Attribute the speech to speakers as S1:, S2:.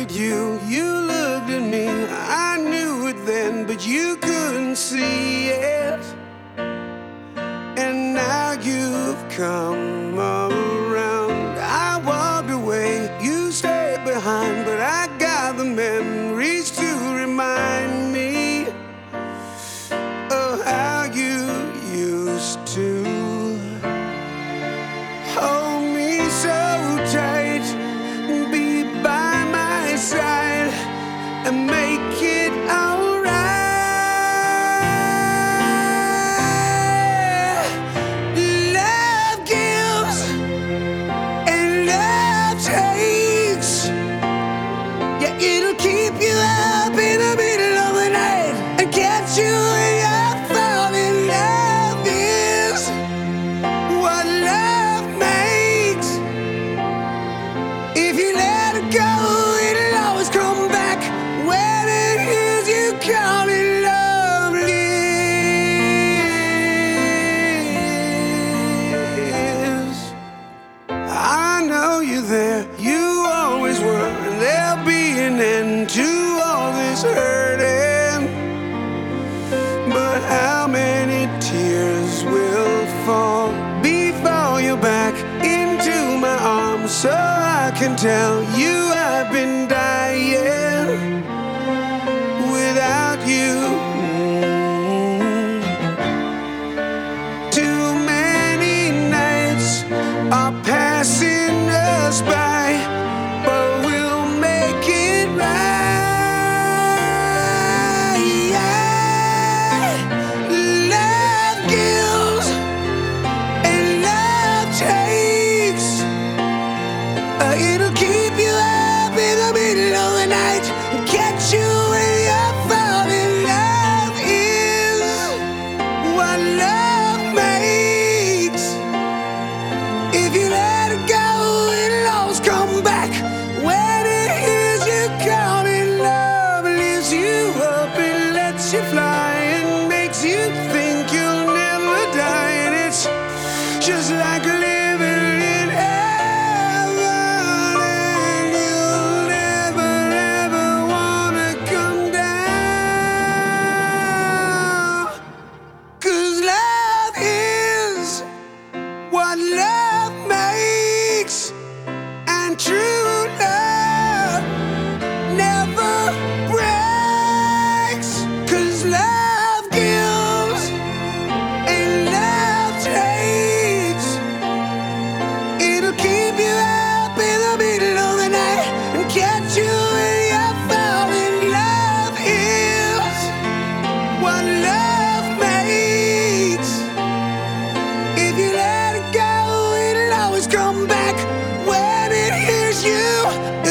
S1: at you, you looked at me. I knew it then, but you couldn't see it. And now you've come around. I walked away, you stayed behind, but I got the memories to remind me of how you used to hold me so tight, be by my side, and make it alright. Love gives and love takes. Yeah, it'll keep you up in the middle of the night and catch you when you're falling. Love is what love makes. If you let it go, it'll always come back. When it is you call it love lives. I know you're there, you always were, and there'll be an end to all this hurting. But how many tears will fall before you're back into my arms, so I can tell you I've been dying without you. Too many nights are passing us by, but we'll make it right. Love gives and love takes. It'll keep you up in the middle of the night and catch you when you're falling. Love is what love makes. If you let it go, it'll always come back. When it hears you calling, love lifts you up, it lets you fly and makes you think you'll never die. And it's just like living in heaven, and you'll never ever wanna come down. 'Cause love is what love makes, and true love never breaks. 'Cause love gives and love takes. It'll keep you up in the middle of the night and catch you when you're falling. Love is what love makes. If you let it go, it'll always come back. When it hears you